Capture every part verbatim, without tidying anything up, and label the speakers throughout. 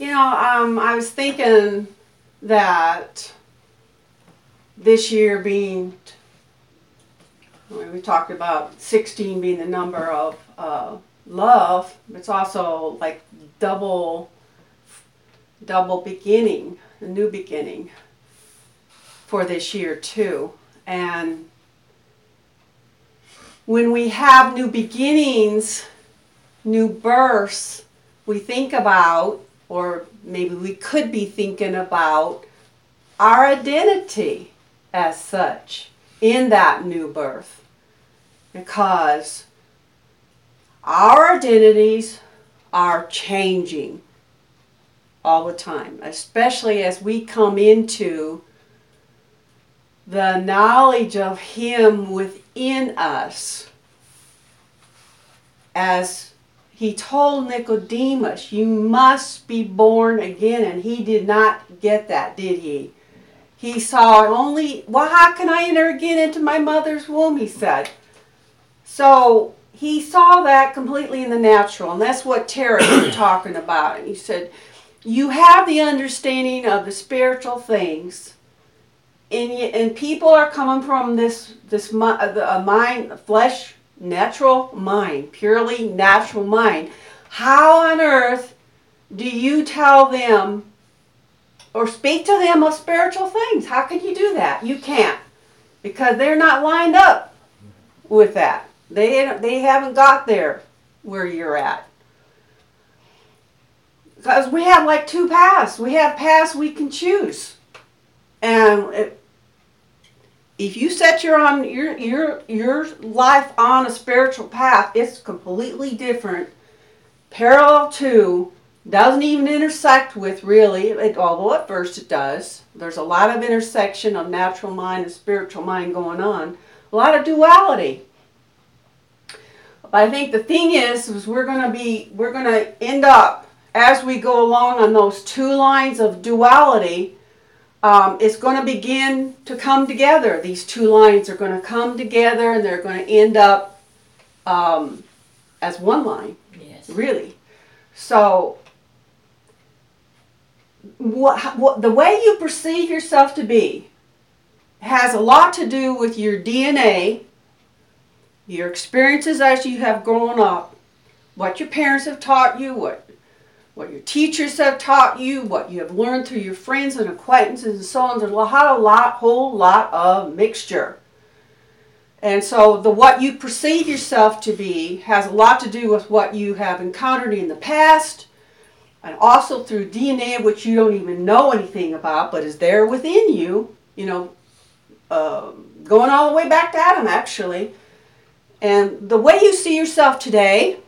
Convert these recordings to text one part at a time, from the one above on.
Speaker 1: You know, um, I was thinking that this year being, I mean, we talked about sixteen being the number of uh, love. It's also like double, double beginning, a new beginning for this year too. And when we have new beginnings, new births, we think about, or maybe we could be thinking about, our identity as such in that new birth. Because our identities are changing all the time, especially as we come into the knowledge of Him within us. As He told Nicodemus, you must be born again, and he did not get that, did he? He saw only, well, how can I enter again into my mother's womb, he said. So he saw that completely in the natural, and that's what Terry was talking about. And he said, you have the understanding of the spiritual things, and, and people are coming from this, this a mind, a flesh, natural mind, purely natural mind. How on earth do you tell them or speak to them of spiritual things? How can you do that? You can't, because they're not lined up with that. They, they haven't got there where you're at. Because we have like two paths. We have paths we can choose. And it, if you set your on your your your life on a spiritual path, it's completely different, parallel to, doesn't even intersect with really, it, although at first it does. There's a lot of intersection of natural mind and spiritual mind going on. A lot of duality. But I think the thing is, is we're going to be, we're going to end up, as we go along on those two lines of duality, um, it's going to begin to come together. These two lines are going to come together, and they're going to end up um, as one line. Yes. Really. So, what, what the way you perceive yourself to be has a lot to do with your D N A, your experiences as you have grown up, what your parents have taught you, what what your teachers have taught you, what you have learned through your friends and acquaintances and so on. There's a lot, a lot, whole lot of mixture. And so the what you perceive yourself to be has a lot to do with what you have encountered in the past, and also through D N A, which you don't even know anything about, but is there within you, you know, uh, going all the way back to Adam, actually. And the way you see yourself today,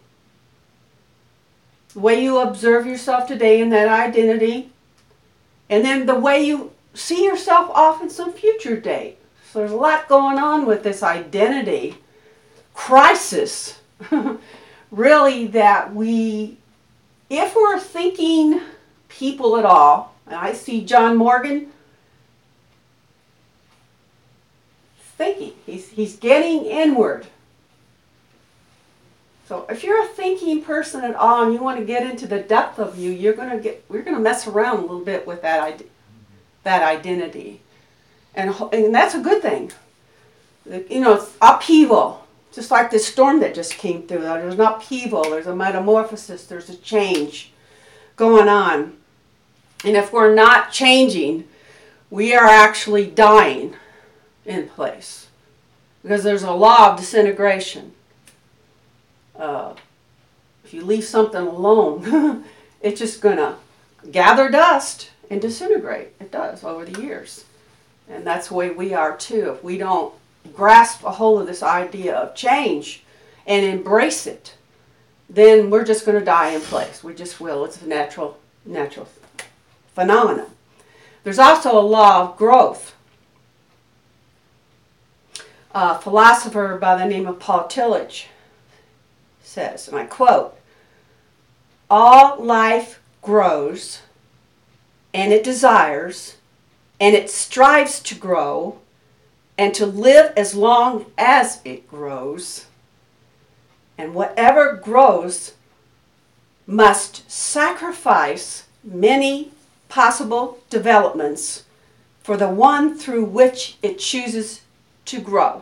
Speaker 1: the way you observe yourself today in that identity, and then the way you see yourself off in some future date. So there's a lot going on with this identity crisis, really, that we, if we're thinking people at all, and I see John Morgan thinking, he's, he's getting inward. So if you're a thinking person at all and you want to get into the depth of you, you're going to get, we're going to mess around a little bit with that, that identity. And, and that's a good thing. You know, it's upheaval. Just like this storm that just came through. There's an upheaval. There's a metamorphosis. There's a change going on. And if we're not changing, we are actually dying in place. Because there's a law of disintegration. Uh, if you leave something alone, it's just going to gather dust and disintegrate. It does over the years. And that's the way we are too. If we don't grasp a hold of this idea of change and embrace it, then we're just going to die in place. We just will. It's a natural, natural phenomenon. There's also a law of growth. A philosopher by the name of Paul Tillich says, and I quote, all life grows, and it desires, and it strives to grow, and to live as long as it grows. And whatever grows must sacrifice many possible developments for the one through which it chooses to grow.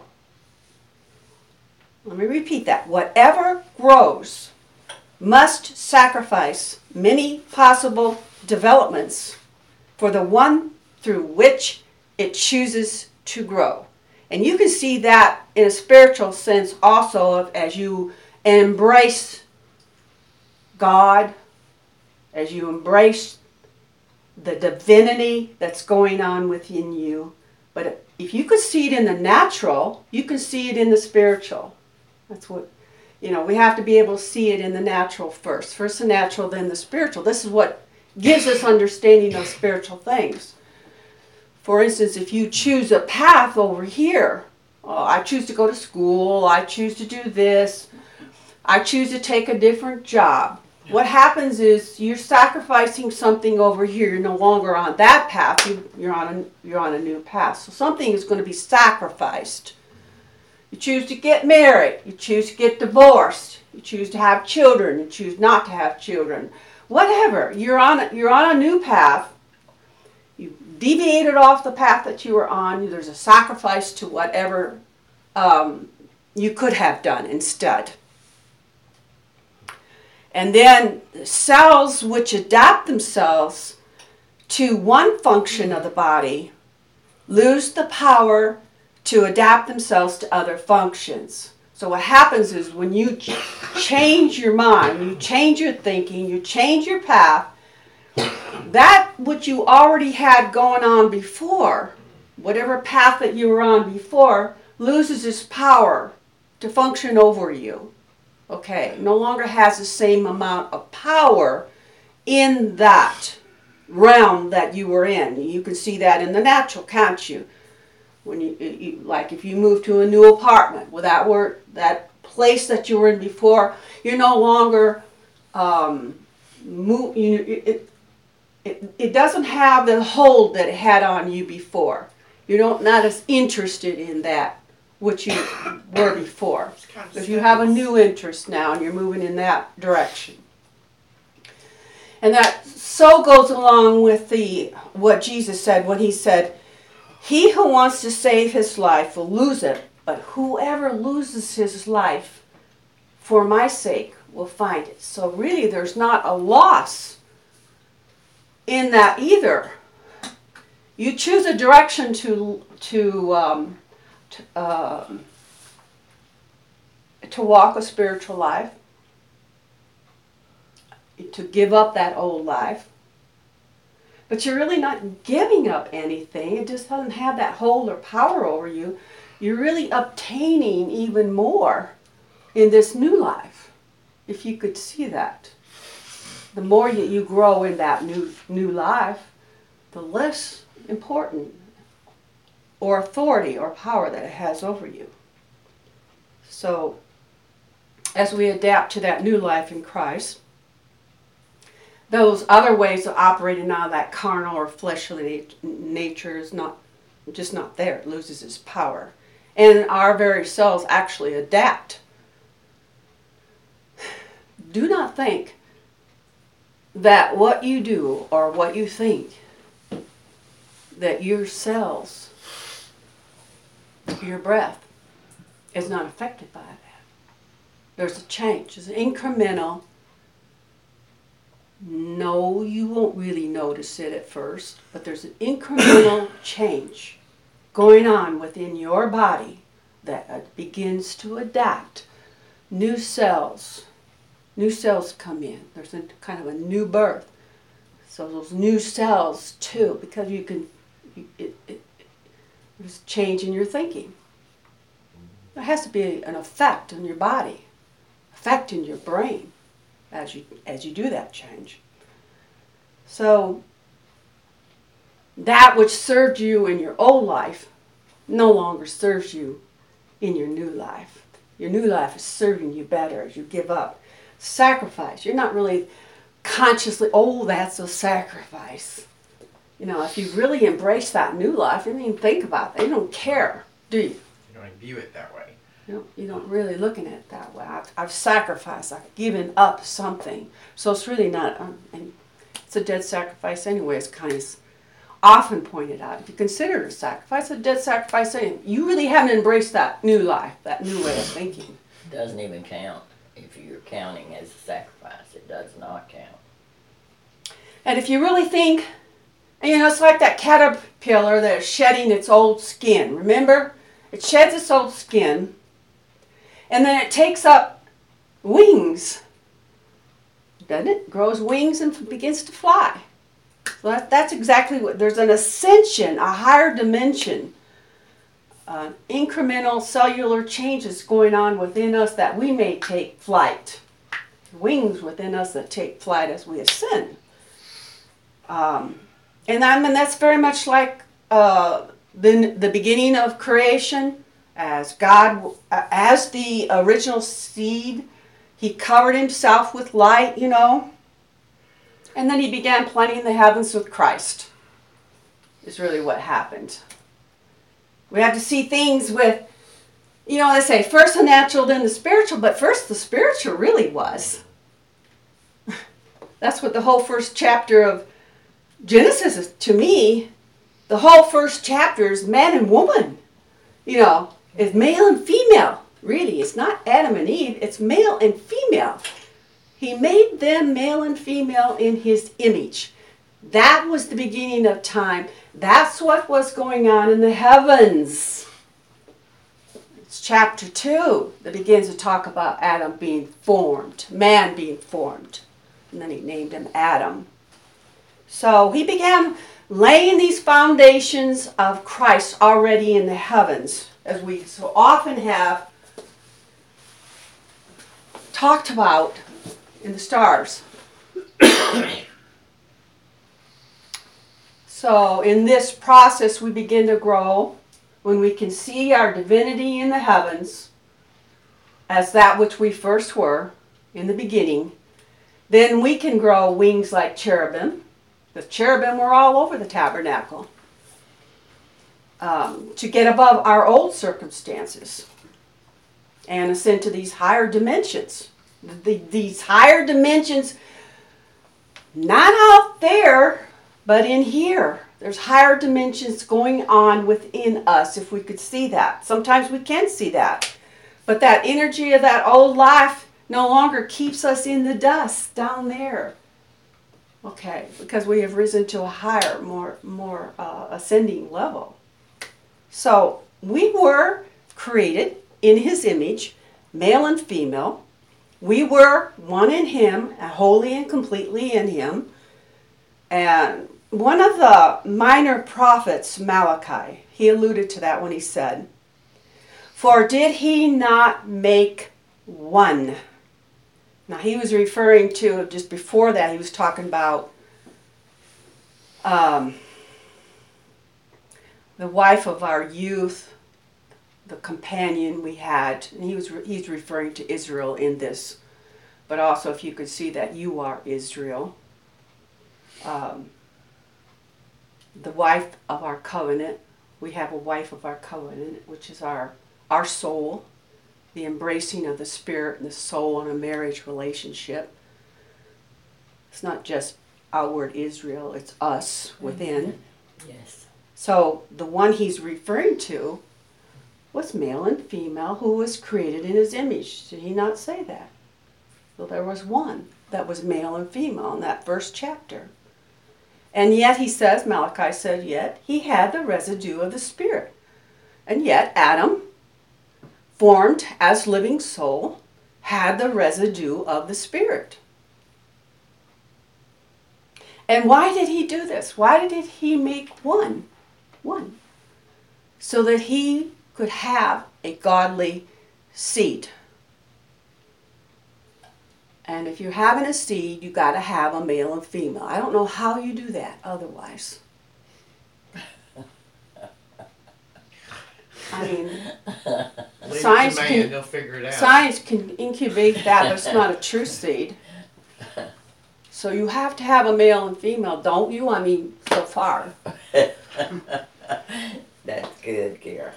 Speaker 1: Let me repeat that. Whatever grows must sacrifice many possible developments for the one through which it chooses to grow. And you can see that in a spiritual sense also as you embrace God, as you embrace the divinity that's going on within you. But if you could see it in the natural, you can see it in the spiritual. That's what, you know, we have to be able to see it in the natural first. First the natural, then the spiritual. This is what gives us understanding of spiritual things. For instance, if you choose a path over here, oh, I choose to go to school, I choose to do this, I choose to take a different job. What happens is you're sacrificing something over here. You're no longer on that path. You, you're on a, you're on a new path. So something is going to be sacrificed. You choose to get married. You choose to get divorced. You choose to have children. You choose not to have children. Whatever. You're on a, you're on a new path. You deviated off the path that you were on. There's a sacrifice to whatever um, you could have done instead. And then cells which adapt themselves to one function of the body lose the power to adapt themselves to other functions. So what happens is when you ch- change your mind, you change your thinking, you change your path, that which you already had going on before, whatever path that you were on before, loses its power to function over you. Okay, no longer has the same amount of power in that realm that you were in. You can see that in the natural, can't you? When you, you like if you move to a new apartment, well, that were that place that you were in before, you're no longer um, move. You it, it it doesn't have the hold that it had on you before. You're not not as interested in that which you were before. Because you have a new interest now and you're moving in that direction. And that so goes along with the what Jesus said when he said, he who wants to save his life will lose it, but whoever loses his life for my sake will find it. So really there's not a loss in that either. You choose a direction to to um, to, uh, to walk a spiritual life, to give up that old life. But you're really not giving up anything. It just doesn't have that hold or power over you. You're really obtaining even more in this new life, if you could see that. The more you, you grow in that new new life, the less important or authority or power that it has over you. So, as we adapt to that new life in Christ, those other ways of operating out of that carnal or fleshly nature is not just not there. It loses its power. And our very selves actually adapt. Do not think that what you do or what you think, that your cells, your breath, is not affected by that. There's a change. It's incremental. No, you won't really notice it at first, but there's an incremental change going on within your body that begins to adapt. New cells, new cells come in. There's a kind of a new birth. So those new cells too, because you can, it, it, there's a change in your thinking. There has to be an effect on your body, effect in your brain as you as you do that change. So that which served you in your old life no longer serves you in your new life. Your new life is serving you better as you give up. Sacrifice. You're not really consciously, oh, that's a sacrifice. You know, if you really embrace that new life, you don't even think about it. You don't care, do you?
Speaker 2: You don't view it that way.
Speaker 1: You don't, you don't really look at it that way. I've, I've sacrificed. I've given up something. So it's really not, um, and It's a dead sacrifice anyway, as Connie's often pointed out. If you consider it a sacrifice, a dead sacrifice anyway. You really haven't embraced that new life, that new way of thinking.
Speaker 2: It doesn't even count if you're counting as a sacrifice. It does not count.
Speaker 1: And if you really think, you know, it's like that caterpillar that is shedding its old skin. Remember? It sheds its old skin, and then it takes up wings. Doesn't it? Grows wings and begins to fly. So that, that's exactly what, there's an ascension, a higher dimension, uh, incremental cellular changes going on within us that we may take flight. Wings within us that take flight as we ascend. Um, and I mean, that's very much like uh, the, the beginning of creation, as God, as the original seed, he covered himself with light, you know, and then he began planting the heavens with Christ, is really what happened. We have to see things with, you know, they say first the natural, then the spiritual, but first the spiritual really was. That's what the whole first chapter of Genesis is, to me. The whole first chapter is man and woman, you know, is male and female. Really, it's not Adam and Eve, it's male and female. He made them male and female in his image. That was the beginning of time. That's what was going on in the heavens. It's chapter two that begins to talk about Adam being formed, man being formed. And then he named him Adam. So he began laying these foundations of Christ already in the heavens, as we so often have talked about in the stars. So in this process we begin to grow when we can see our divinity in the heavens as that which we first were in the beginning. Then we can grow wings like cherubim. The cherubim were all over the tabernacle. Um, to get above our old circumstances and ascend to these higher dimensions. The, these higher dimensions, not out there, but in here. There's higher dimensions going on within us, if we could see that. Sometimes we can see that. But that energy of that old life no longer keeps us in the dust down there. Okay, because we have risen to a higher, more, more uh, ascending level. So we were created in his image, male and female. We were one in him, wholly and completely in him. And one of the minor prophets, Malachi, he alluded to that when he said, "For did he not make one?" Now he was referring to, just before that, he was talking about um, the wife of our youth, the companion we had. And he was re- he's referring to Israel in this. But also, if you could see that you are Israel. Um, the wife of our covenant. We have a wife of our covenant, which is our, our soul. The embracing of the spirit and the soul in a marriage relationship. It's not just outward Israel, it's us within.
Speaker 2: Yes.
Speaker 1: So the one he's referring to was male and female who was created in his image. Did he not say that? Well, there was one that was male and female in that first chapter. And yet he says, Malachi said, yet he had the residue of the spirit. And yet Adam, formed as living soul, had the residue of the spirit. And why did he do this? Why did he make one? One. So that he could have a godly seed. And if you're having a seed, you got to have a male and female. I don't know how you do that otherwise. I mean,
Speaker 3: Leave
Speaker 1: science
Speaker 3: it to man,
Speaker 1: can
Speaker 3: he'll figure it out.
Speaker 1: science can incubate that, but it's not a true seed. So you have to have a male and female, don't you? I mean, so far.
Speaker 2: That's good, Karen.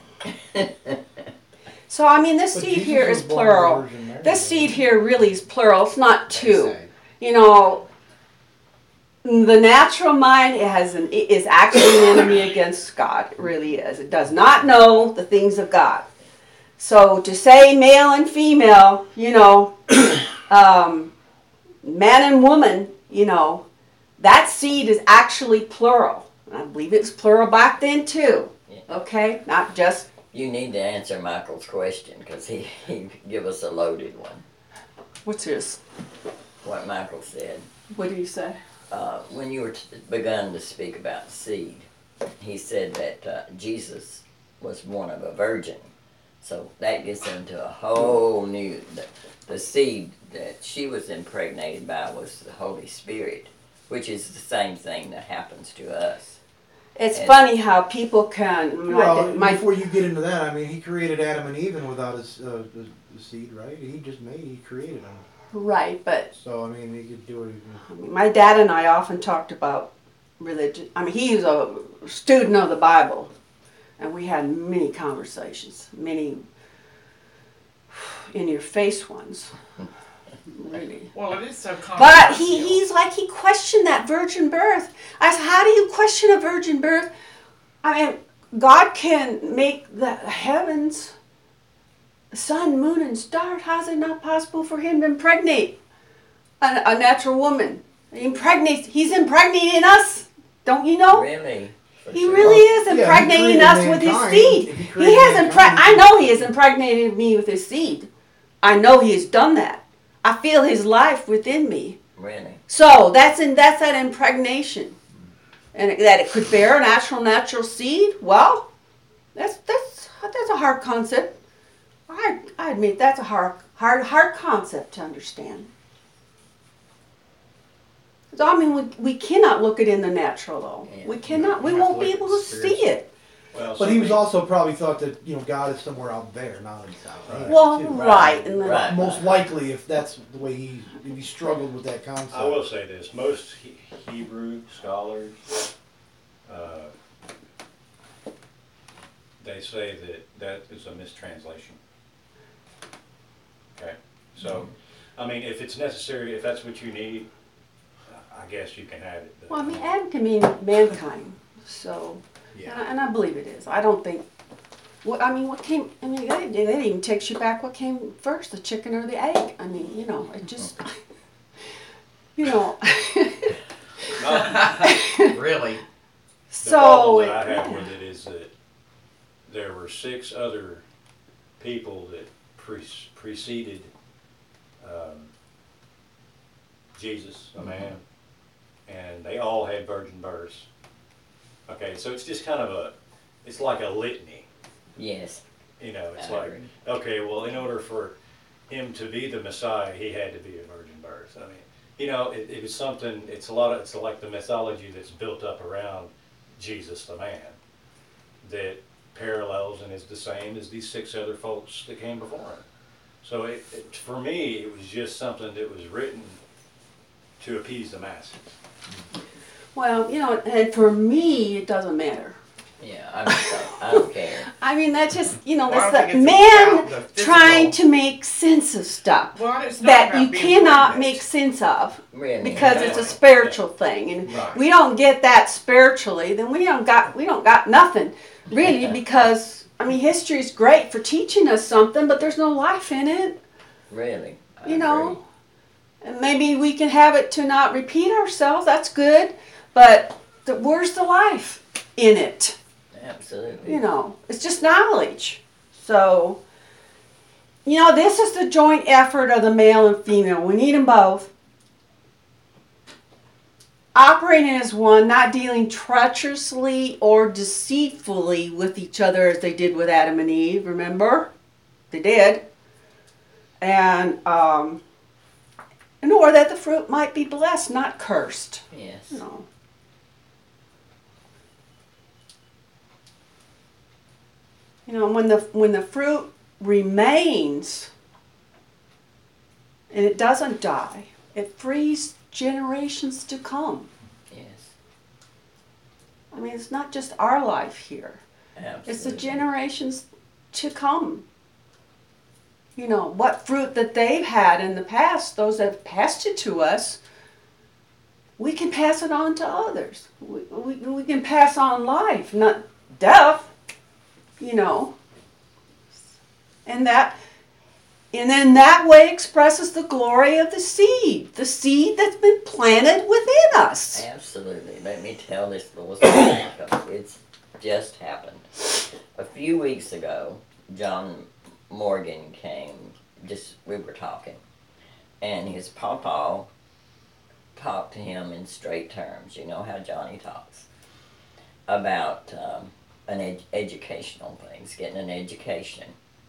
Speaker 1: So I mean, this
Speaker 4: But
Speaker 1: seed
Speaker 4: Jesus
Speaker 1: here
Speaker 4: was
Speaker 1: is
Speaker 4: born of the
Speaker 1: plural.
Speaker 4: Virgin Mary,
Speaker 1: This
Speaker 4: though.
Speaker 1: seed here really is plural. It's not
Speaker 3: They
Speaker 1: two.
Speaker 3: say.
Speaker 1: You know, The natural mind has an, is actually an enemy against God. It really is. It does not know the things of God. So to say male and female, you know, um, man and woman, you know, that seed is actually plural. I believe it was plural back then too.
Speaker 2: Yeah.
Speaker 1: Okay, not just.
Speaker 2: You need to answer Michael's question because he, he give us a loaded one.
Speaker 1: What's his?
Speaker 2: What Michael said.
Speaker 1: What did he say?
Speaker 2: Uh, when you were t- begun to speak about seed, he said that uh, Jesus was born of a virgin. So that gets into a whole new, the, the seed that she was impregnated by was the Holy Spirit, which is the same thing that happens to us.
Speaker 1: It's
Speaker 2: And-
Speaker 1: funny how people can.
Speaker 3: Well,
Speaker 1: my,
Speaker 3: before you get into that, I mean, he created Adam and Eve without his uh, the, the seed, right? He just made, he created them.
Speaker 1: right, but
Speaker 3: So, I mean, he could do it.
Speaker 1: I mean, my dad and I often talked about religion. I mean, he was a student of the Bible, and we had many conversations, many in-your-face ones, really.
Speaker 4: Well, it is so controversial.
Speaker 1: But he, he's like, he questioned that virgin birth. I said, how do you question a virgin birth? I mean, God can make the heavens, the sun, moon, and stars. How is it not possible for him to impregnate a, a natural woman? He impregnates, he's impregnating us. Don't you know?
Speaker 2: Really? For
Speaker 1: He
Speaker 2: sure.
Speaker 1: really is
Speaker 3: Yeah, he
Speaker 1: impregnating
Speaker 3: created
Speaker 1: us with his
Speaker 3: mankind.
Speaker 1: seed.
Speaker 3: If he
Speaker 1: He
Speaker 3: created
Speaker 1: has impreg-
Speaker 3: mankind,
Speaker 1: I know he has impregnated me with his seed. I know he has done that. I feel his life within me.
Speaker 2: Really?
Speaker 1: So that's in that's that impregnation, and it, that it could bear an actual natural seed. Well, that's that's that's a hard concept. I I admit that's a hard hard hard concept to understand. So, I mean, we, we cannot look it in the natural though.
Speaker 2: Yeah.
Speaker 1: We cannot. We
Speaker 5: You have
Speaker 1: won't
Speaker 5: to
Speaker 1: be
Speaker 5: look
Speaker 1: able
Speaker 5: at
Speaker 1: to
Speaker 5: the
Speaker 1: see
Speaker 5: spiritual.
Speaker 1: it.
Speaker 5: Well,
Speaker 3: But he was
Speaker 5: some
Speaker 3: also probably thought that, you know, God is somewhere out there, not inside.
Speaker 5: Right.
Speaker 1: Well,
Speaker 3: too.
Speaker 1: right, and then,
Speaker 2: Right.
Speaker 3: Most likely, if that's the way he, if he struggled with that concept.
Speaker 5: I will say this, most he- Hebrew scholars, uh, they say that that is a mistranslation. Okay, so, I mean, if it's necessary, if that's what you need, I guess you can have it. but-
Speaker 1: well, I mean, Adam can mean mankind. So, and,
Speaker 3: Yeah.
Speaker 1: I, and I believe it is. I don't think. What I mean, what came? I mean, they, they didn't even takes you back. What came first, the chicken or the egg? I mean, you know, it just, you know.
Speaker 4: Really?
Speaker 5: The
Speaker 1: So.
Speaker 5: problem that I have with it is that there were six other people that pre- preceded um, Jesus, a man, and they all had virgin births. Okay, so it's just kind of a, it's like a litany,
Speaker 2: Yes.
Speaker 5: you know, it's
Speaker 2: I
Speaker 5: like,
Speaker 2: agree.
Speaker 5: okay, well, in order for him to be the Messiah, he had to be a virgin birth. I mean, you know, it, it was something, it's a lot of, it's like the mythology that's built up around Jesus the man that parallels and is the same as these six other folks that came before him. So it, it, for me, it was just something that was written to appease the masses.
Speaker 1: Well, you know, and for me, it doesn't matter.
Speaker 2: Yeah, I don't, I don't care.
Speaker 1: I mean, that's just, you know,
Speaker 4: Well, I
Speaker 1: that's
Speaker 4: don't
Speaker 1: the
Speaker 4: think it's about
Speaker 1: man
Speaker 4: the physical-
Speaker 1: trying to make sense of stuff
Speaker 4: Well, it's not
Speaker 1: that
Speaker 4: about
Speaker 1: you
Speaker 4: being
Speaker 1: cannot
Speaker 4: pregnant.
Speaker 1: make sense of.
Speaker 2: Really?
Speaker 1: Because it's a
Speaker 5: Yeah.
Speaker 1: spiritual thing, and
Speaker 4: Right.
Speaker 1: we don't get that spiritually, then we don't got we don't got nothing, really. Because I mean, history is great for teaching us something, but there's no life in it,
Speaker 2: Really? I
Speaker 1: you
Speaker 2: agree.
Speaker 1: know. And maybe we can have it to not repeat ourselves. That's good, but the, where's the life in it?
Speaker 2: Absolutely.
Speaker 1: You know, it's just knowledge. So, you know, this is the joint effort of the male and female. We need them both. Operating as one, not dealing treacherously or deceitfully with each other as they did with Adam and Eve, remember? They did. And, um, in order that the fruit might be blessed, not cursed.
Speaker 2: Yes.
Speaker 1: You know. You know, when the when the fruit remains and it doesn't die, it frees generations to come.
Speaker 2: Yes.
Speaker 1: I mean, it's not just our life here.
Speaker 2: Absolutely.
Speaker 1: It's the generations to come. You know, what fruit that they've had in the past, those that have passed it to us, we can pass it on to others. We, we, we can pass on life, not death, you know. And that, and then that way expresses the glory of the seed, the seed that's been planted within us.
Speaker 2: Absolutely. Let me tell this little story because it's just happened. A few weeks ago, John Morgan came, just, we were talking, and his pawpaw talked to him in straight terms. You know how Johnny talks about um, an ed- educational things, getting an education.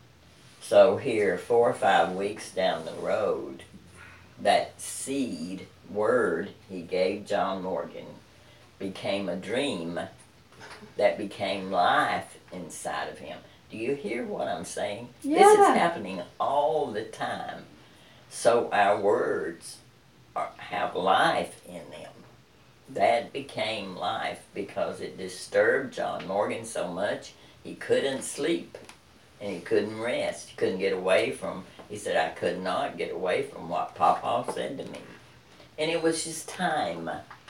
Speaker 2: So here, four or five weeks down the road, that seed word he gave John Morgan became a dream that became life inside of him. Do you hear what I'm saying?
Speaker 1: Yeah.
Speaker 2: This is happening all the time. So our words are, have life in them. That became life because it disturbed John Morgan so much he couldn't sleep and he couldn't rest. He couldn't get away from, he said, I could not get away from what Papa said to me. And it was just time.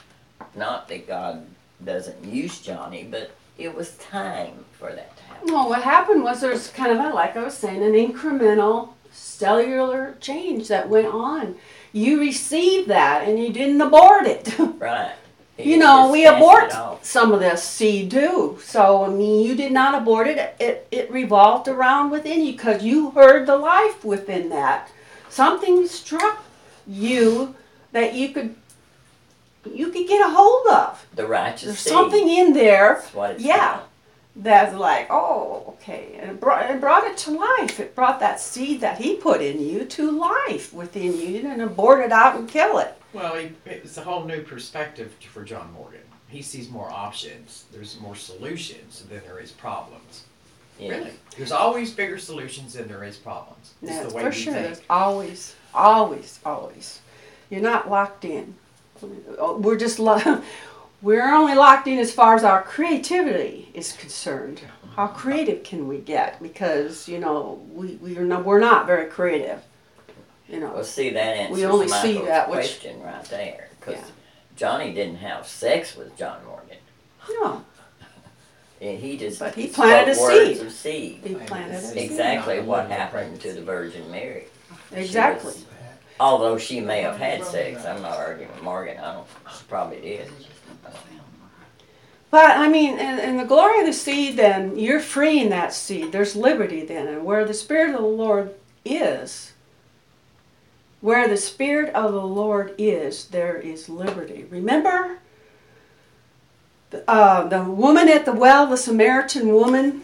Speaker 2: Not that God doesn't use Johnny, but it was time for that to happen.
Speaker 1: Well, what happened was there's kind of a, like I was saying, an incremental cellular change that went on. You received that and you didn't abort it.
Speaker 2: Right. He
Speaker 1: You know,
Speaker 2: just
Speaker 1: we
Speaker 2: cast
Speaker 1: abort
Speaker 2: it off.
Speaker 1: some of this seed too. So, I mean, you did not abort it. It, it revolved around within you because you heard the life within that. Something struck you that you could you could get a hold of.
Speaker 2: The righteous
Speaker 1: There's
Speaker 2: seed.
Speaker 1: something in there,
Speaker 2: That's what it's
Speaker 1: yeah,
Speaker 2: called.
Speaker 1: that's like, oh, okay. And it brought, it brought it to life. It brought that seed that he put in you to life within you. You didn't abort it out and kill it.
Speaker 4: Well, he, it's a whole new perspective for John Morgan. He sees more options. There's more solutions than there is problems.
Speaker 2: Yeah.
Speaker 4: Really, there's always bigger solutions than there is problems. It's
Speaker 1: Yeah,
Speaker 4: the way
Speaker 1: for
Speaker 4: we
Speaker 1: sure.
Speaker 4: think.
Speaker 1: There's always, always, always. You're not locked in. We're just lo- we're only locked in as far as our creativity is concerned. How creative can we get? Because you know we we are not, we're not very creative. You know.
Speaker 2: Well, see, that answers
Speaker 1: We only see
Speaker 2: Michael's
Speaker 1: that which-
Speaker 2: question right there. Because
Speaker 1: Yeah.
Speaker 2: Johnny didn't have sex with John Morgan.
Speaker 1: No,
Speaker 2: And he just
Speaker 1: But he
Speaker 2: spoke
Speaker 1: planted a
Speaker 2: words
Speaker 1: seed.
Speaker 2: of seed.
Speaker 1: he planted a seed.
Speaker 2: Exactly what happened to the Virgin Mary. She
Speaker 1: Exactly.
Speaker 2: was- although she may have had sex, I'm not arguing with Morgan. I don't. She probably did.
Speaker 1: But I mean, in, in the glory of the seed, then you're freeing that seed. There's liberty then, and where the Spirit of the Lord is, where the Spirit of the Lord is, there is liberty. Remember, the, uh, the woman at the well, the Samaritan woman,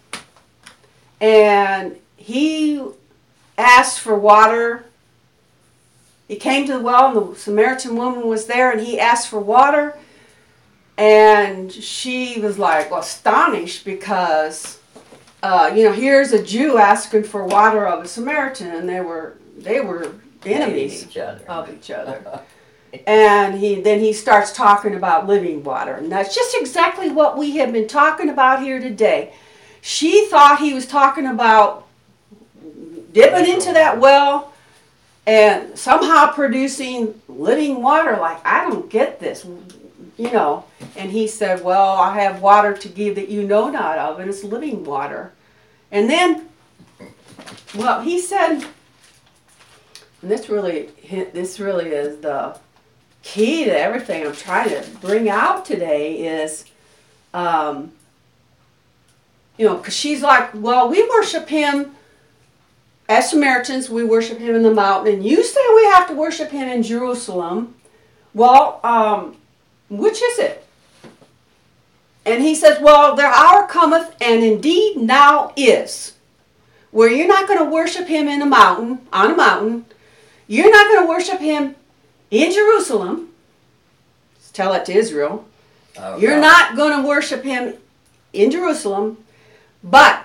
Speaker 1: and he asked for water. He came to the well, and the Samaritan woman was there, and he asked for water. And she was like astonished because, uh, you know, here's a Jew asking for water of a Samaritan, and they were they were enemies
Speaker 2: Hated each other.
Speaker 1: of each other. And he then he starts talking about living water, and that's just exactly what we have been talking about here today. She thought he was talking about dipping into that well and somehow producing living water. Like, I don't get this. You know, and he said, well, I have water to give that you know not of, and it's living water. And then, well, he said, and this really, this really is the key to everything I'm trying to bring out today is, um, you know, because she's like, well, we worship him as Samaritans, we worship him in the mountain, and you say we have to worship him in Jerusalem. Well, um, which is it? And he says, well, the hour cometh, and indeed now is, where you're not going to worship him in a mountain, on a mountain. You're not going to worship him in Jerusalem. Let's tell that to Israel.
Speaker 2: Oh,
Speaker 1: You're
Speaker 2: God.
Speaker 1: not going to worship him in Jerusalem, but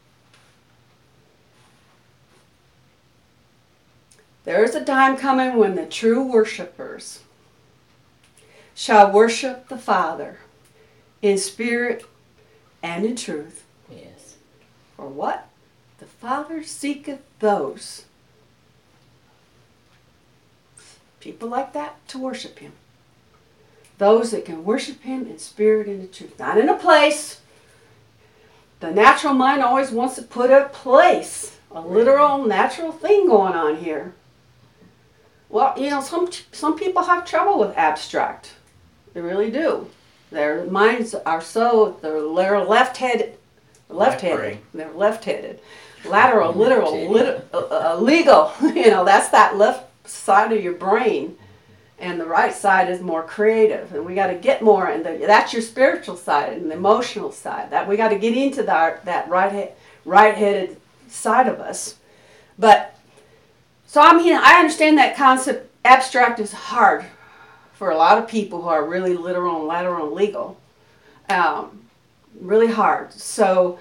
Speaker 1: there is a time coming when the true worshipers shall worship the Father in spirit and in truth.
Speaker 2: Yes.
Speaker 1: For what? The Father seeketh those, people like that, to worship him. those that can worship him in spirit and in truth. Not in a place. The natural mind always wants to put a place, a literal, natural thing going on here. Well, you know, some some people have trouble with abstract. They really do. Their minds are so, they're, they're left-headed. Left-headed.
Speaker 4: Left-brain.
Speaker 1: They're left-headed. Lateral, literal, lit, uh, uh, legal. You know, that's that left side of your brain. And the right side is more creative. And we got to get more, and that's your spiritual side and the emotional side. That we got to get into that, that right, right-headed side of us. But, so I mean, I understand that concept. Abstract is hard for a lot of people who are really literal and lateral and legal. Um, really hard. So,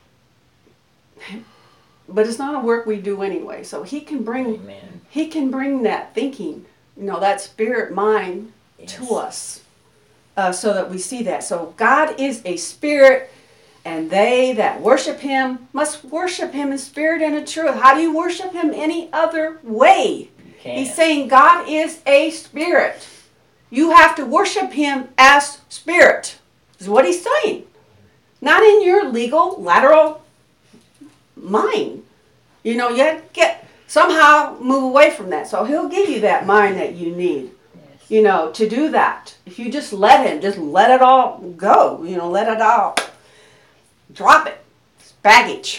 Speaker 1: but it's not a work we do anyway. So he can bring,
Speaker 2: Amen.
Speaker 1: he can bring that thinking, you know, that spirit mind
Speaker 2: Yes.
Speaker 1: to us, uh, so that we see that. So God is a spirit, and they that worship him must worship him in spirit and in truth. How do you worship him any other way?
Speaker 2: Can't.
Speaker 1: He's saying God is a spirit. You have to worship him as spirit, is what he's saying. Not in your legal, lateral mind. You know, you have to get, somehow move away from that. So he'll give you that mind that you need,
Speaker 2: Yes.
Speaker 1: you know, to do that. If you just let him, just let it all go, you know, let it all, drop it. It's baggage.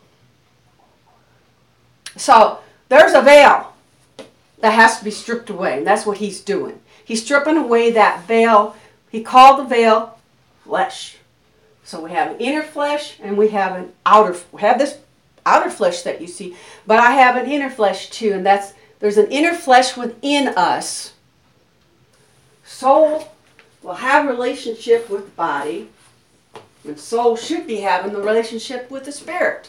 Speaker 1: So there's a veil that has to be stripped away, and that's what he's doing. He's stripping away that veil. He called the veil flesh. So we have an inner flesh and we have an outer, we have this outer flesh that you see, but I have an inner flesh too, and that's, there's an inner flesh within us. Soul will have relationship with the body, and soul should be having the relationship with the spirit.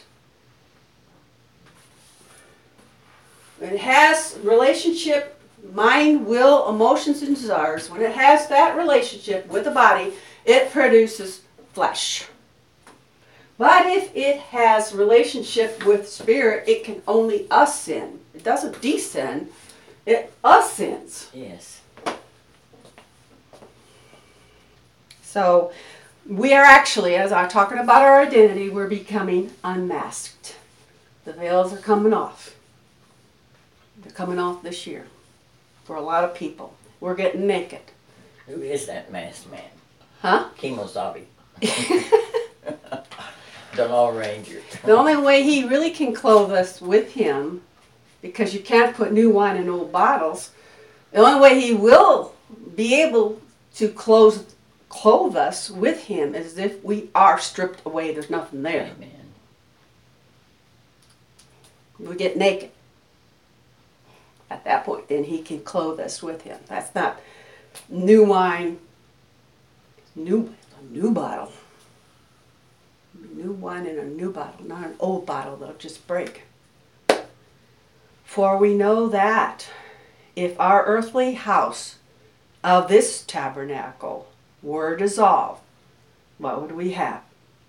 Speaker 1: When it has relationship, mind, will, emotions, and desires, when it has that relationship with the body, it produces flesh. But if it has relationship with spirit, it can only ascend. It doesn't descend, it ascends.
Speaker 2: Yes.
Speaker 1: So we are actually, as I'm talking about our identity, we're becoming unmasked. The veils are coming off. They're coming off this year for a lot of people. We're getting naked.
Speaker 2: Who is that masked man?
Speaker 1: Huh?
Speaker 2: Kemosabe. The Law Ranger.
Speaker 1: The only way he really can clothe us with him, because you can't put new wine in old bottles, the only way he will be able to clothe, clothe us with him is if we are stripped away. There's nothing there.
Speaker 2: Amen.
Speaker 1: We get naked. At that point, then he can clothe us with him. That's not new wine, new, a new bottle. New wine in a new bottle, not an old bottle that'll just break. For we know that if our earthly house of this tabernacle were dissolved, what would we have?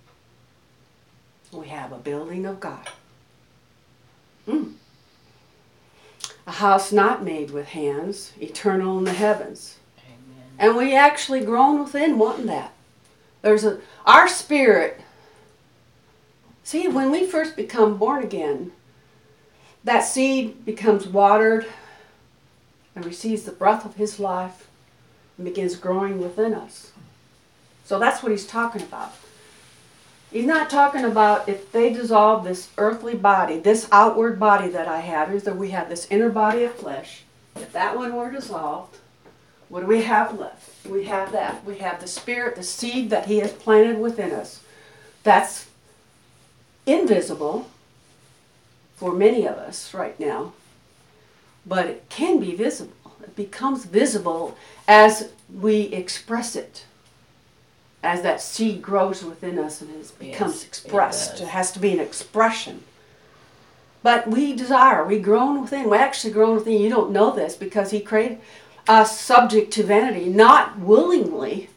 Speaker 1: We have a building of God. Mm. A house not made with hands, eternal in the heavens.
Speaker 2: Amen.
Speaker 1: And we actually groan within wanting that. There's a, our spirit. See, when we first become born again, that seed becomes watered and receives the breath of his life and begins growing within us. So that's what he's talking about. He's not talking about if they dissolve this earthly body, this outward body that I have, is that we have this inner body of flesh. If that one were dissolved, what do we have left? We have that. We have the spirit, the seed that he has planted within us. That's invisible for many of us right now, but it can be visible. It becomes visible as we express it, as that seed grows within us and it becomes
Speaker 2: Yes, it
Speaker 1: expressed.
Speaker 2: does.
Speaker 1: It has to be an expression. But we desire, we groan within, we actually groan within. You don't know this because he created us subject to vanity, not willingly.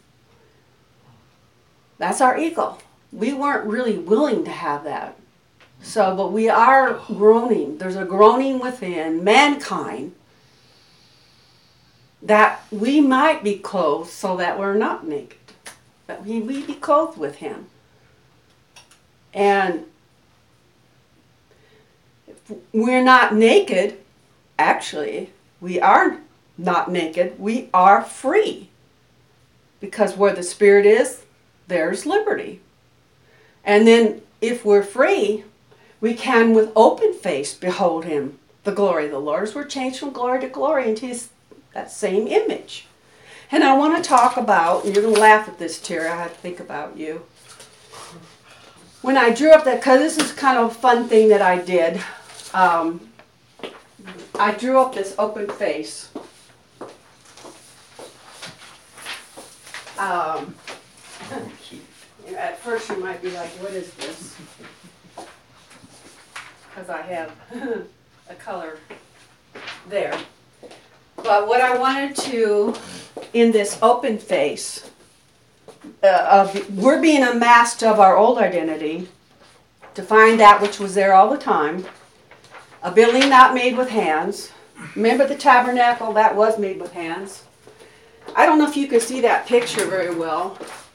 Speaker 1: That's our ego. We weren't really willing to have that. So, but we are groaning. There's a groaning within mankind that we might be clothed so that we're not naked. That we, we be clothed with him. And if we're not naked, actually, we are not naked. We are free. Because where the Spirit is, there's liberty. And then if we're free, we can with open face behold him, the glory of the Lord, as we're changed from glory to glory into his, that same image. And I want to talk about, and you're going to laugh at this, Terry, I have to think about you. When I drew up that, because this is kind of a fun thing that I did, um, I drew up this open face. Um, at first you might be like, what is this? Because I have a color there. But what I wanted to, in this open face, uh, of, we're being unmasked of our old identity to find that which was there all the time. A building not made with hands. Remember the tabernacle? That was made with hands. I don't know if you can see that picture very well.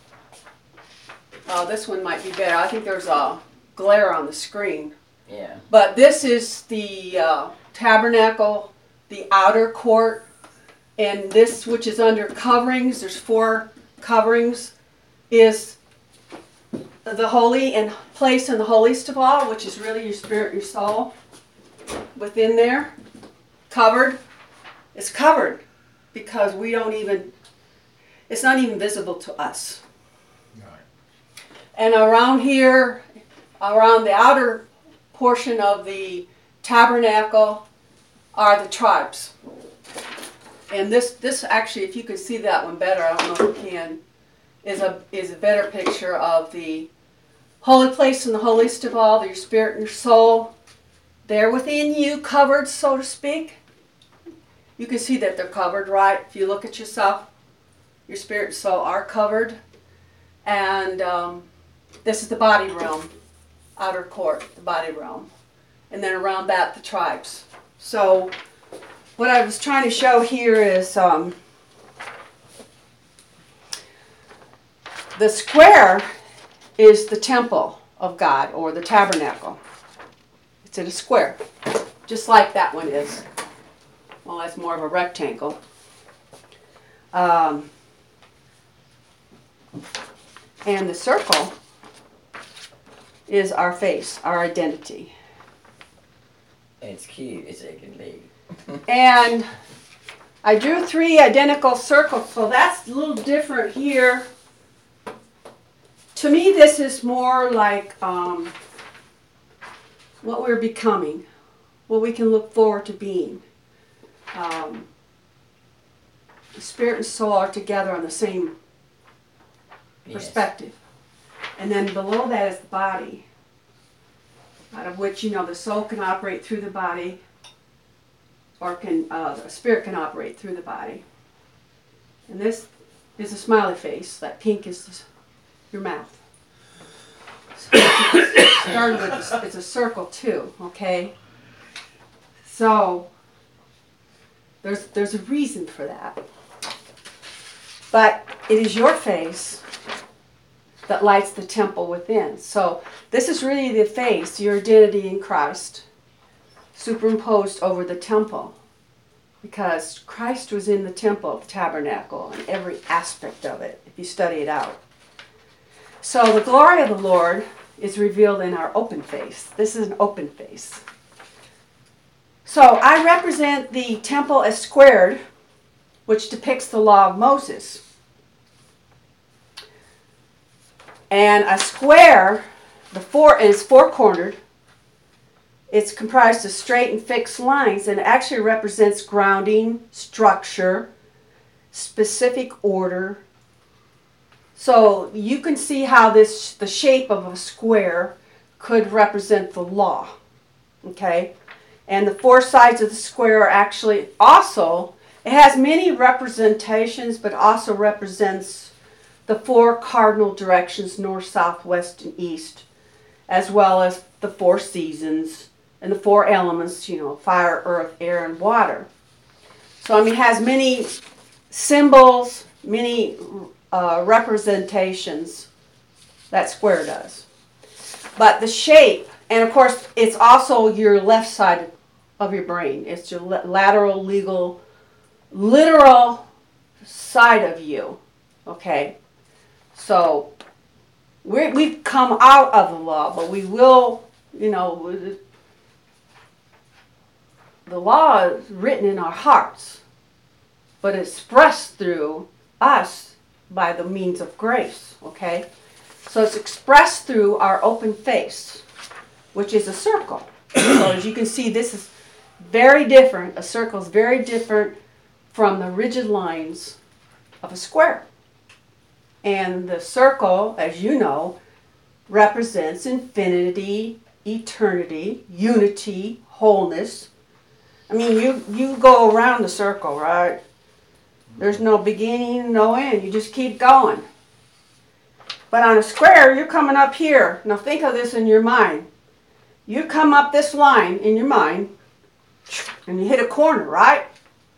Speaker 1: Oh, this one might be better. I think there's a glare on the screen.
Speaker 2: Yeah.
Speaker 1: But this is the uh, tabernacle, the outer court, and this, which is under coverings, there's four coverings, is the holy and place in the holiest of all, which is really your spirit, your soul, within there, covered. It's covered because we don't even, it's not even visible to us.
Speaker 4: Right.
Speaker 1: And around here, around the outer portion of the tabernacle are the tribes. And this, this actually, if you can see that one better, I don't know if you can, is a is a better picture of the holy place and the holiest of all, your spirit and your soul. They're within you, covered, so to speak. You can see that they're covered, right? If you look at yourself, your spirit and soul are covered. And um, this is the body realm, outer court, the body realm. And then around that, the tribes. So what I was trying to show here is um, the square is the temple of God, or the tabernacle. It's in a square, just like that one is. Well, that's more of a rectangle. Um, and the circle is our face, our identity.
Speaker 2: It's cute as it can be.
Speaker 1: And I drew three identical circles, so that's a little different here. To me, this is more like um, what we're becoming, what we can look forward to being. Um, spirit and soul are together on the same perspective. Yes. And then below that is the body, out of which, you know, the soul can operate through the body, or can uh, the spirit can operate through the body. And this is a smiley face. That pink is the, your mouth. So started with a, it's a circle too. Okay. So there's there's a reason for that. But it is your face that lights the temple within. So this is really the face, your identity in Christ, superimposed over the temple, because Christ was in the temple, the tabernacle, and every aspect of it, if you study it out. So the glory of the Lord is revealed in our open face. This is an open face. So I represent the temple as squared, which depicts the law of Moses. And a square, the four is four-cornered. It's comprised of straight and fixed lines, and it actually represents grounding, structure, specific order. So you can see how this, the shape of a square could represent the law. Okay? And the four sides of the square are actually also, it has many representations, but also represents the four cardinal directions, north, south, west, and east, as well as the four seasons and the four elements, you know, fire, earth, air, and water. So, I mean, it has many symbols, many uh, representations that square does. But the shape, and of course, it's also your left side of your brain. It's your lateral, legal, literal side of you. Okay? So, we're, we've come out of the law, but we will, you know, the law is written in our hearts, but expressed through us by the means of grace. Okay? So it's expressed through our open face, which is a circle. So as you can see, this is very different. A circle is very different from the rigid lines of a square. And the circle, as you know, represents infinity, eternity, unity, wholeness. I mean, you, you go around the circle, right? There's no beginning, no end. You just keep going. But on a square, you're coming up here. Now think of this in your mind. You come up this line in your mind, and you hit a corner, right?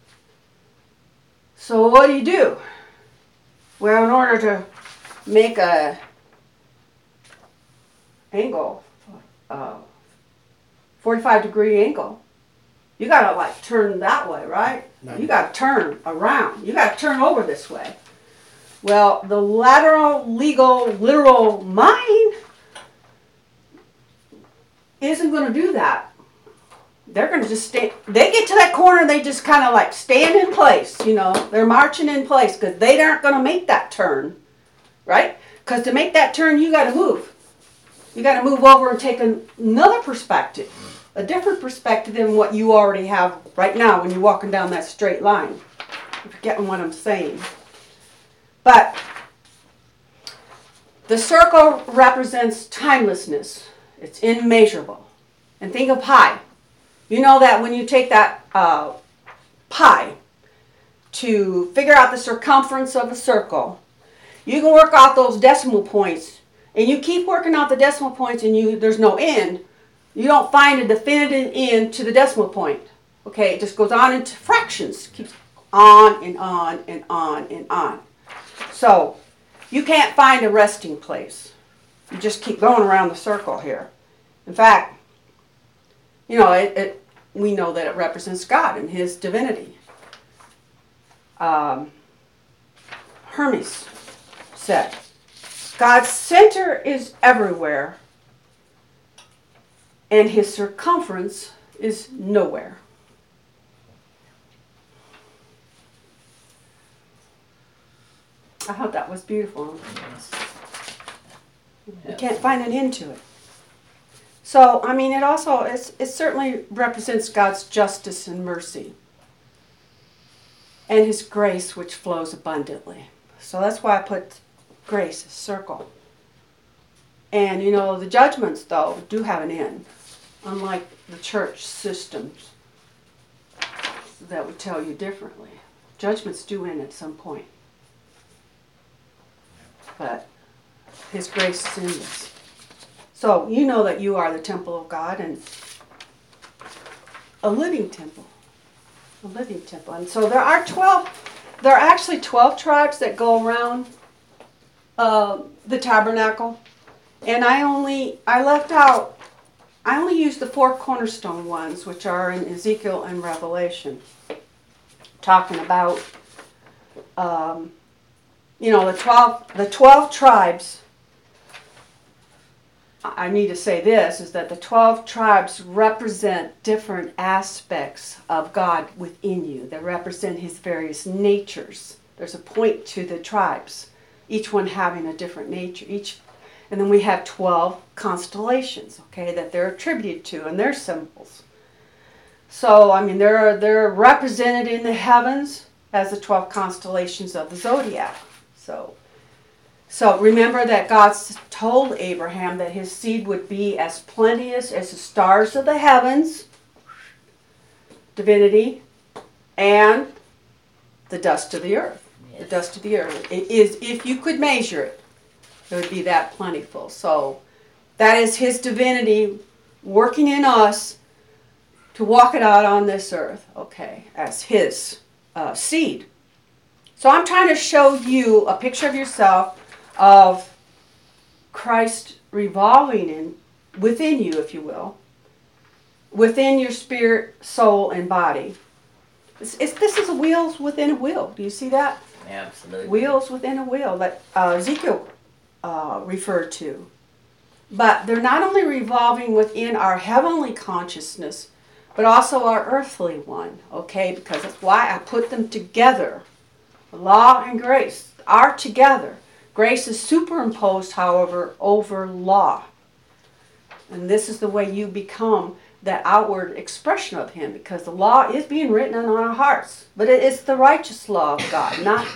Speaker 1: So what do you do? Well, in order to make a angle, uh, forty-five degree angle, you gotta like turn that way, right? You gotta turn around. You gotta turn over this way. Well, the lateral, legal, literal mind isn't going to do that. They're going to just stay. They get to that corner, they just kind of like stand in place, you know. They're marching in place because they aren't going to make that turn, right? Because to make that turn, you got to move. You got to move over and take an, another perspective, a different perspective than what you already have right now when you're walking down that straight line. You're getting what I'm saying. But the circle represents timelessness. It's immeasurable. And think of pi. You know that when you take that uh, pi to figure out the circumference of a circle, you can work out those decimal points. And you keep working out the decimal points and you there's no end. You don't find a definitive end to the decimal point. Okay, it just goes on into fractions. Keeps on and on and on and on. So, you can't find a resting place. You just keep going around the circle here. In fact, you know, it, it, we know that it represents God and His divinity. Um, Hermes said, God's center is everywhere, and His circumference is nowhere. I thought that was beautiful. You can't find an end to it. So, I mean, it also, it's, it certainly represents God's justice and mercy. And His grace, which flows abundantly. So that's why I put grace, a circle. And, you know, the judgments, though, do have an end. Unlike the church systems that would tell you differently. Judgments do end at some point. But His grace is in this. So you know that you are the temple of God and a living temple. A living temple. And so there are twelve, there are actually twelve tribes that go around uh, the tabernacle. And I only, I left out, I only used the four cornerstone ones, which are in Ezekiel and Revelation. Talking about um, you know, the twelve, the twelve tribes, I need to say this, is that the twelve tribes represent different aspects of God within you. They represent His various natures. There's a point to the tribes, each one having a different nature. Each, and then we have twelve constellations, okay, that they're attributed to, and they're symbols. So, I mean, they're, they're represented in the heavens as the twelve constellations of the zodiac. So, so remember that God told Abraham that his seed would be as plenteous as the stars of the heavens, divinity, and the dust of the earth. Yes. The dust of the earth. It is, if you could measure it, it would be that plentiful. So that is His divinity working in us to walk it out on this earth, okay, as His uh, seed. So I'm trying to show you a picture of yourself of Christ revolving in within you, if you will, within your spirit, soul, and body. It's, it's, this is a wheels within a wheel. Do you see that?
Speaker 2: Absolutely.
Speaker 1: Wheels within a wheel that uh, Ezekiel uh, referred to. But they're not only revolving within our heavenly consciousness, but also our earthly one, okay? Because that's why I put them together. Law and grace are together. Grace is superimposed, however, over law. And this is the way you become that outward expression of Him, because the law is being written on our hearts. But it is the righteous law of God, not,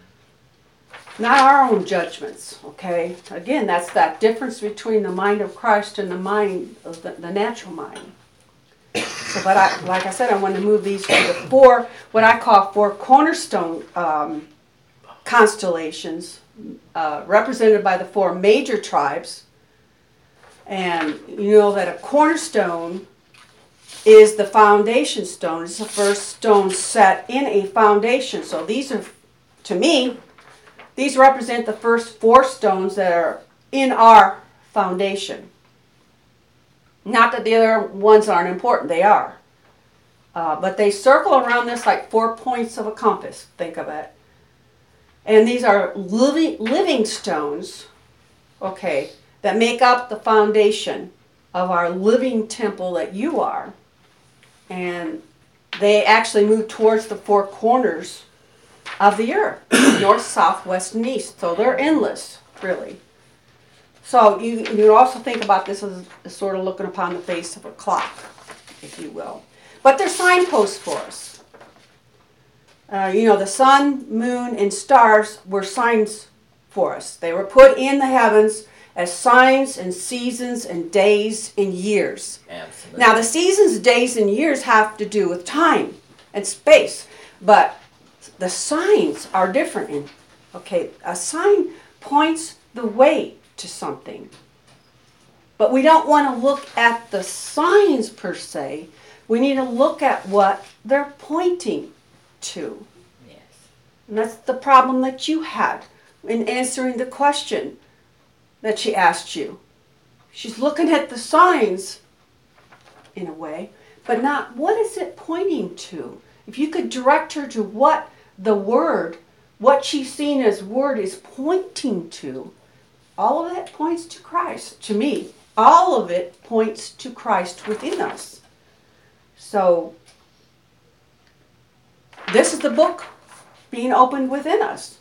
Speaker 1: not our own judgments, okay? Again, that's that difference between the mind of Christ and the mind of the, the natural mind. So, but I, like I said, I want to move these to the four, what I call four cornerstone um, constellations, uh, represented by the four major tribes. And you know that a cornerstone is the foundation stone. It's the first stone set in a foundation. So these are, to me, these represent the first four stones that are in our foundation. Not that the other ones aren't important, they are. Uh, but they circle around this like four points of a compass, think of it. And these are living, living stones, okay, that make up the foundation of our living temple that you are. And they actually move towards the four corners of the earth, north, south, west, and east. So they're endless, really. So you you also think about this as, as sort of looking upon the face of a clock, if you will. But they're signposts for us. Uh, you know, the sun, moon, and stars were signs for us. They were put in the heavens as signs and seasons and days and years.
Speaker 2: Absolutely.
Speaker 1: Now, the seasons, days, and years have to do with time and space, but the signs are different. In, okay, a sign points the way to something. But we don't want to look at the signs per se. We need to look at what they're pointing to.
Speaker 2: Yes.
Speaker 1: And that's the problem that you had in answering the question that she asked you. She's looking at the signs in a way, but not what is it pointing to. If you could direct her to what the word, what she's seen as word is pointing to, all of that points to Christ. To me, all of it points to Christ within us. So, this is the book being opened within us.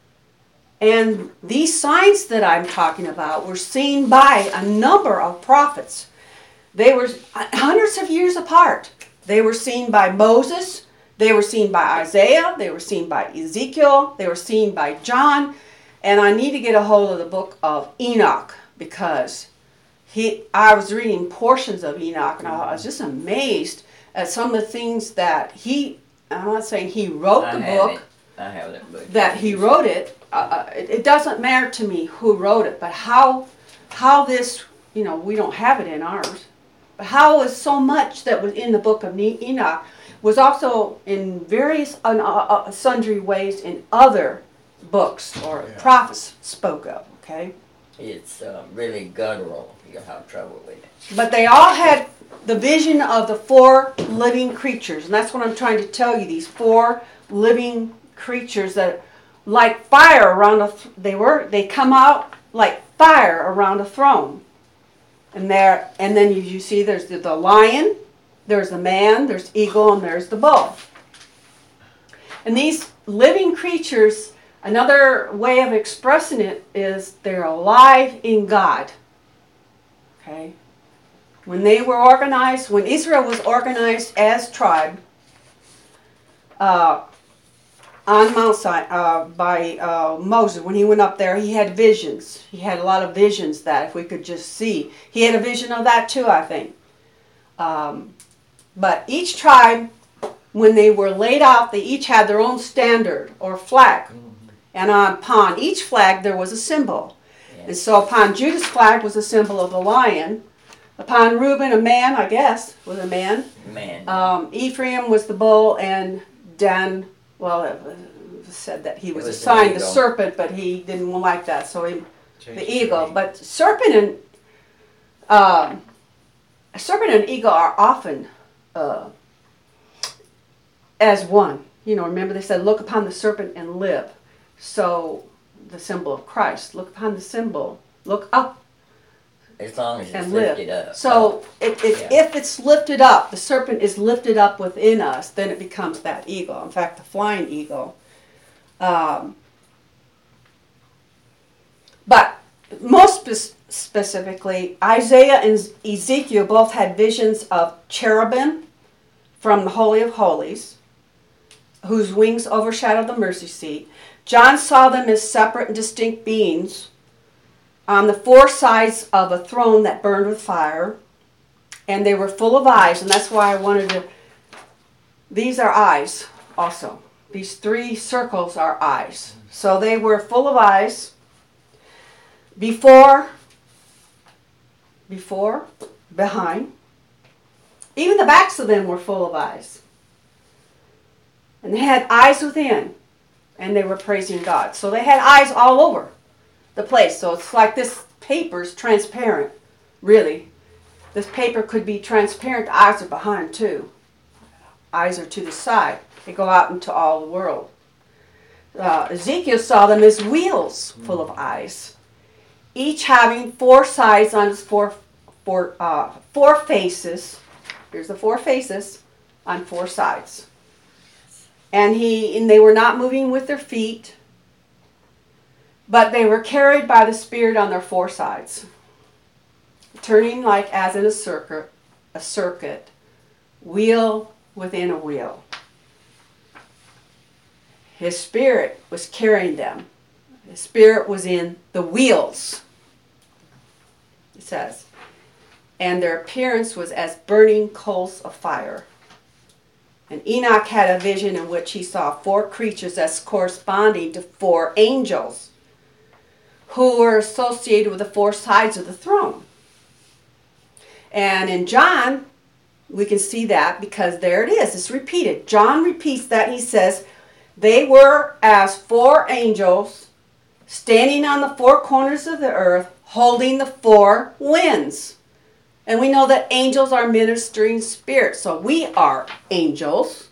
Speaker 1: And these signs that I'm talking about were seen by a number of prophets. They were hundreds of years apart. They were seen by Moses. They were seen by Isaiah. They were seen by Ezekiel. They were seen by John. And I need to get a hold of the book of Enoch, because he, I was reading portions of Enoch, and I was just amazed at some of the things that he, I'm not saying he wrote
Speaker 2: I
Speaker 1: the
Speaker 2: have
Speaker 1: book,
Speaker 2: it. I have that book.
Speaker 1: that he wrote it. Uh, it. It doesn't matter to me who wrote it, but how, how this, you know, we don't have it in ours, but how is so much that was in the book of Enoch was also in various uh, uh, sundry ways in other books or
Speaker 3: Yeah.
Speaker 1: prophets spoke of, okay?
Speaker 2: It's uh, really guttural. You'll have trouble with it.
Speaker 1: But they all had the vision of the four living creatures, and that's what I'm trying to tell you. These four living creatures that, like fire around a, th- they were, they come out like fire around a throne, and there, and then you, you see there's the, the lion, there's the man, there's eagle, and there's the bull. And these living creatures, another way of expressing it is they're alive in God. Okay? When they were organized, when Israel was organized as tribe, uh, on Mount Sinai, uh, by uh, Moses, when he went up there, he had visions. He had a lot of visions that if we could just see. He had a vision of that too, I think. Um, but each tribe, when they were laid out, they each had their own standard or flag. And upon each flag there was a symbol.
Speaker 2: Yes.
Speaker 1: And so upon Judah's flag was a symbol of the lion. Upon Reuben, a man, I guess, was a man.
Speaker 2: Man.
Speaker 1: Um, Ephraim was the bull, and Dan well, it was said that he was,
Speaker 2: was an
Speaker 1: assigned the
Speaker 2: eagle.
Speaker 1: serpent, but he didn't like that, so he
Speaker 4: Change
Speaker 1: the
Speaker 4: it to
Speaker 1: eagle.
Speaker 4: an
Speaker 1: But serpent and um, a serpent and eagle are often uh, as one. You know, remember they said, "Look upon the serpent and live." So the symbol of Christ. Look upon the symbol. Look up
Speaker 2: As long as it's
Speaker 1: and live.
Speaker 2: lifted up.
Speaker 1: So it, it,
Speaker 2: Yeah.
Speaker 1: if it's lifted up, the serpent is lifted up within us, then it becomes that eagle. In fact, the flying eagle. Um, but most spe- specifically, Isaiah and Ezekiel both had visions of cherubim from the Holy of Holies, whose wings overshadowed the mercy seat. John saw them as separate and distinct beings on the four sides of a throne that burned with fire, and they were full of eyes, and that's why I wanted to, these are eyes also. These three circles are eyes. So they were full of eyes before, before, behind. Even the backs of them were full of eyes. And they had eyes within, and they were praising God. So they had eyes all over the place. So it's like this paper's transparent, really. This paper could be transparent. The eyes are behind too. Eyes are to the side. They go out into all the world. Uh, Ezekiel saw them as wheels full of eyes, each having four sides on its four, four, uh, four faces. Here's the four faces on four sides. And he and they were not moving with their feet, but they were carried by the Spirit on their four sides, turning like as in a circuit, a circuit, wheel within a wheel. His Spirit was carrying them. His Spirit was in the wheels, it says. And their appearance was as burning coals of fire. And Enoch had a vision in which he saw four creatures as corresponding to four angels who were associated with the four sides of the throne. And in John, we can see that because there it is. It's repeated. John repeats that. He says, they were as four angels standing on the four corners of the earth, holding the four winds. And we know that angels are ministering spirits. So we are angels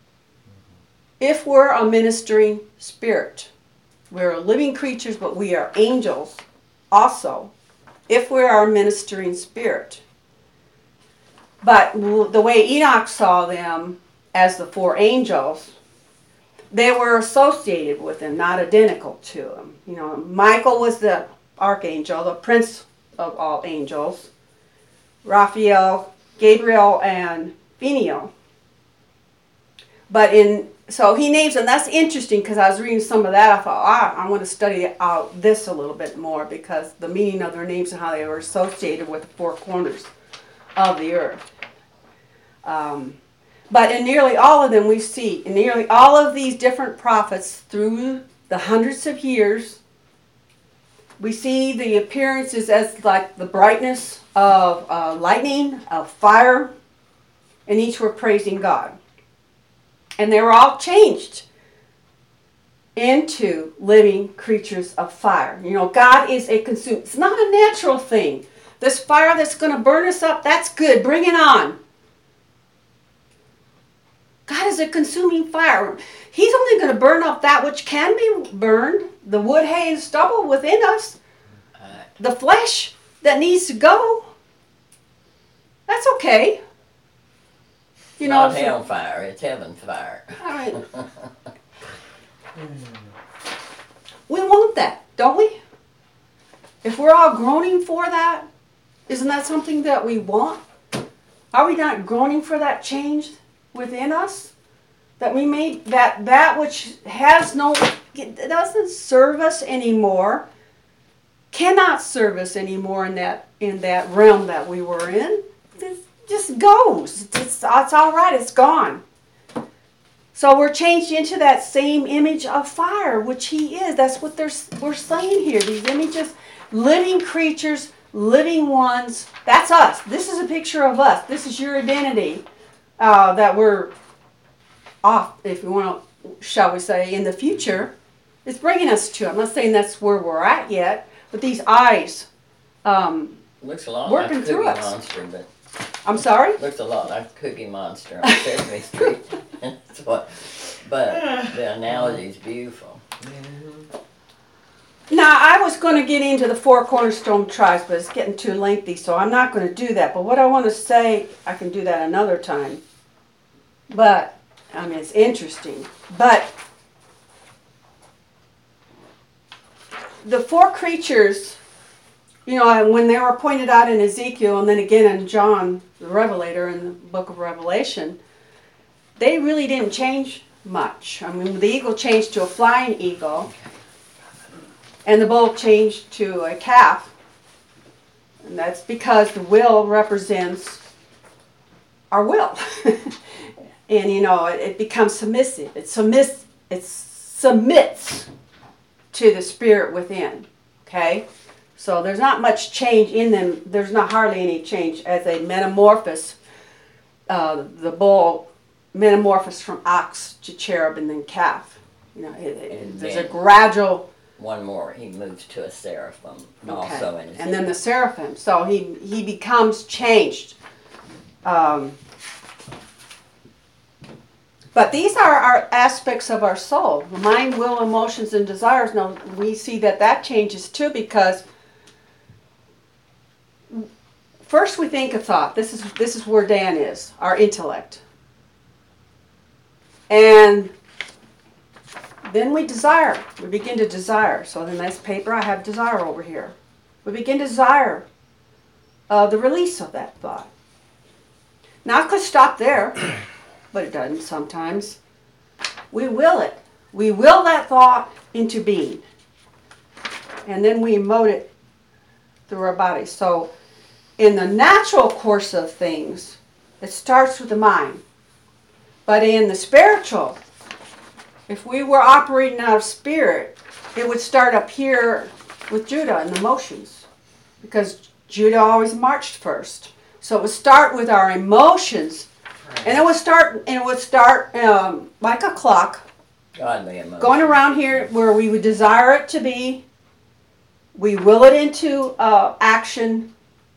Speaker 1: if we're a ministering spirit. We're living creatures, but we are angels also if we are a ministering spirit. But the way Enoch saw them as the four angels, they were associated with them, not identical to them. You know, Michael was the archangel, the prince of all angels. Raphael, Gabriel, and Peniel. But in, so he names them. That's interesting because I was reading some of that. I thought, ah, I want to study out this a little bit more because the meaning of their names and how they were associated with the four corners of the earth. Um, but in nearly all of them we see, in nearly all of these different prophets through the hundreds of years, we see the appearances as like the brightness of uh, lightning, of fire, and each were praising God. And they were all changed into living creatures of fire. You know, God is a consumer. It's not a natural thing. This fire that's going to burn us up, that's good. Bring it on. God is a consuming fire. He's only going to burn up that which can be burned, the wood, hay, and stubble within us, the flesh that needs to go. That's okay. You know,
Speaker 2: Not hell fire, it's heaven fire.
Speaker 1: all right. We want that, don't we? If we're all groaning for that, isn't that something that we want? Are we not groaning for that change within us? That we made that that which has no, doesn't serve us anymore, cannot serve us anymore in that in that realm that we were in. It just goes. It's, it's all right. It's gone. So we're changed into that same image of fire, which He is. That's what they're, we're saying here. These images, living creatures, living ones. That's us. This is a picture of us. This is your identity uh, that we're off, if you want to shall we say, in the future is bringing us to. I'm not saying that's where we're at yet, but these eyes, um,
Speaker 2: Looks a lot
Speaker 1: Working
Speaker 2: like
Speaker 1: through
Speaker 2: Cookie
Speaker 1: us.
Speaker 2: Monster, but
Speaker 1: I'm sorry?
Speaker 2: looks a lot like Cookie Monster on Sesame Street. That's what, but the analogy is beautiful.
Speaker 1: Now, I was going to get into the four cornerstone tribes, but it's getting too lengthy, so I'm not going to do that. But what I want to say, I can do that another time. But, I mean, it's interesting. But the four creatures, you know, when they were pointed out in Ezekiel and then again in John, the Revelator, in the book of Revelation, they really didn't change much. I mean, the eagle changed to a flying eagle. And the bull changed to a calf. And that's because the will represents our will. And, you know, it, it becomes submissive. It submits, it submits to the spirit within. Okay? So there's not much change in them. There's not hardly any change as they metamorphose. Uh, the bull metamorphosed from ox to cherub and then calf. You know, it, it,
Speaker 2: And
Speaker 1: there's
Speaker 2: then-
Speaker 1: a gradual...
Speaker 2: One more, he moves to a seraphim,
Speaker 1: Okay.
Speaker 2: also in his
Speaker 1: And then the seraphim. So he he becomes changed. Um, but these are our aspects of our soul: the mind, will, emotions, and desires. Now we see that that changes too, because first we think a thought. This is this is where Dan is, our intellect, and then we desire. We begin to desire. So in this paper, I have desire over here. We begin to desire uh, the release of that thought. Now, I could stop there, but it doesn't sometimes. We will it. We will that thought into being. And then we emote it through our body. So in the natural course of things, it starts with the mind. But in the spiritual, if we were operating out of spirit, it would start up here with Judah and the emotions. Because Judah always marched first. So it would start with our emotions. And it would start, and it would start um, like a clock,
Speaker 2: godly emotion.
Speaker 1: going around here where we would desire it to be. We will it into uh, action.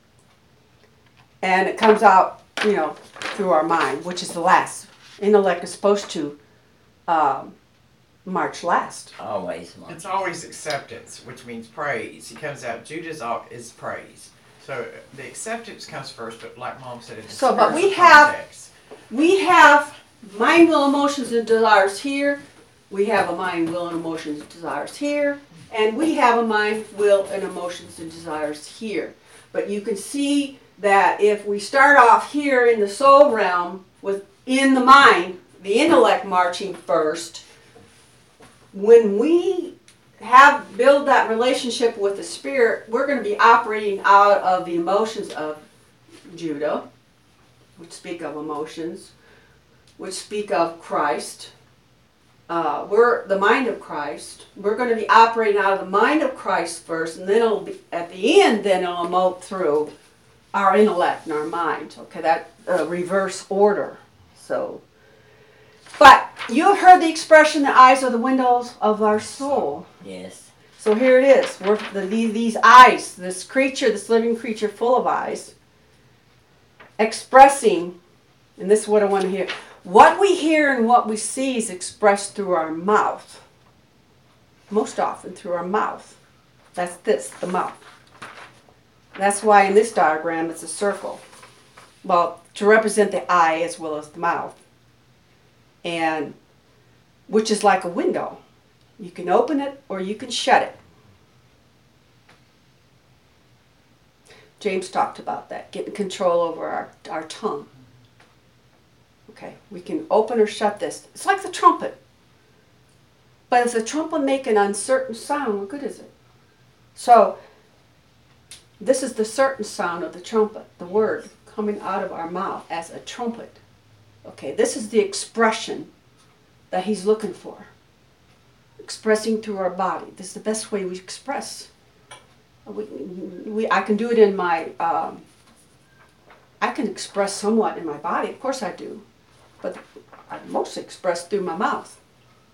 Speaker 1: And it comes out, you know, through our mind, which is the last. Intellect is supposed to um, march last.
Speaker 2: Always march.
Speaker 4: It's always acceptance, which means praise. He comes out, Judah's al- is praise. So the acceptance comes first, but like Mom said, in the
Speaker 1: So, but we
Speaker 4: spiritual
Speaker 1: have-
Speaker 4: context,
Speaker 1: We have mind, will, emotions, and desires here. We have a mind, will, and emotions, and desires here. And we have a mind, will, and emotions, and desires here. But you can see that if we start off here in the soul realm with in the mind, the intellect marching first, when we have build that relationship with the spirit, we're going to be operating out of the emotions of Judah, which speak of emotions, which speak of Christ. Uh, we're the mind of Christ. We're going to be operating out of the mind of Christ first, and then it'll be at the end. Then it'll emote through our intellect and our mind. Okay, that uh, reverse order. So, but you have heard the expression, "The eyes are the windows of our soul."
Speaker 2: Yes.
Speaker 1: So here it is. We're the, these, these eyes, this creature, this living creature, full of eyes, expressing, and this is what I want to hear. What we hear and what we see is expressed through our mouth. Most often through our mouth. That's this, the mouth. That's why in this diagram it's a circle. Well, to represent the eye as well as the mouth. And which is like a window. You can open it or you can shut it. James talked about that, getting control over our, our tongue. Okay, we can open or shut this. It's like the trumpet. But if the trumpet make an uncertain sound, what good is it? So, this is the certain sound of the trumpet, the word coming out of our mouth as a trumpet. Okay, this is the expression that he's looking for. Expressing through our body. This is the best way we express. We, we, I can do it in my, um, I can express somewhat in my body. Of course I do. But I mostly express through my mouth.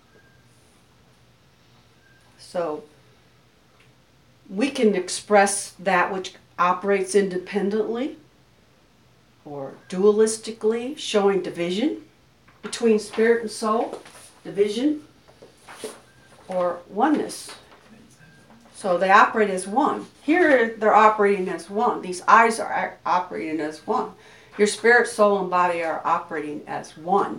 Speaker 1: So we can express that which operates independently or dualistically, showing division between spirit and soul, division, or oneness. So they operate as one. Here they're operating as one. These eyes are operating as one. Your spirit, soul, and body are operating as one.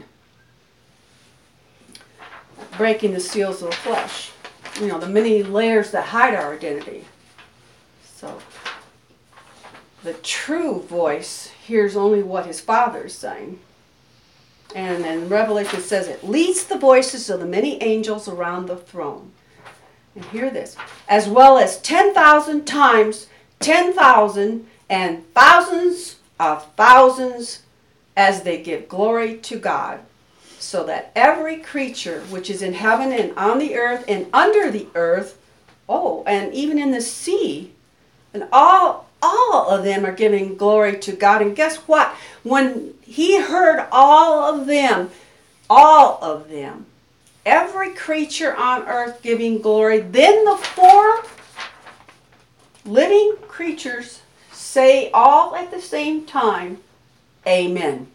Speaker 1: Breaking the seals of the flesh. You know, the many layers that hide our identity. So the true voice hears only what his Father is saying. And in Revelation it says it leads the voices of the many angels around the throne. And hear this. As well as ten thousand times ten thousand and thousands of thousands as they give glory to God. So that every creature which is in heaven and on the earth and under the earth, oh, and even in the sea, and all, all of them are giving glory to God. And guess what? When he heard all of them, all of them, every creature on earth giving glory, then the four living creatures say all at the same time, Amen.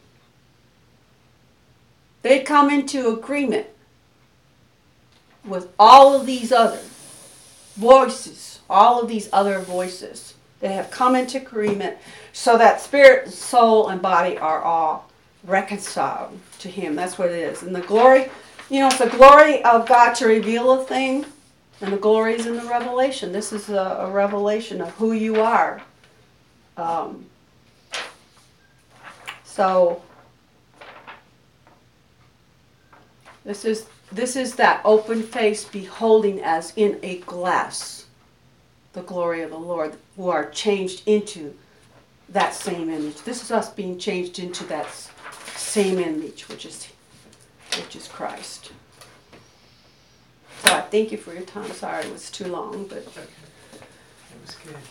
Speaker 1: They come into agreement with all of these other voices, all of these other voices. They have come into agreement so that spirit, soul, and body are all reconciled to him. That's what it is. And the glory, you know, it's the glory of God to reveal a thing, and the glory is in the revelation. This is a, a revelation of who you are. Um, so... This is this is that open face beholding as in a glass the glory of the Lord, who are changed into that same image. This is us being changed into that same image, which is which is Christ. So I thank you for your time. Sorry it was too long, but
Speaker 3: It was good.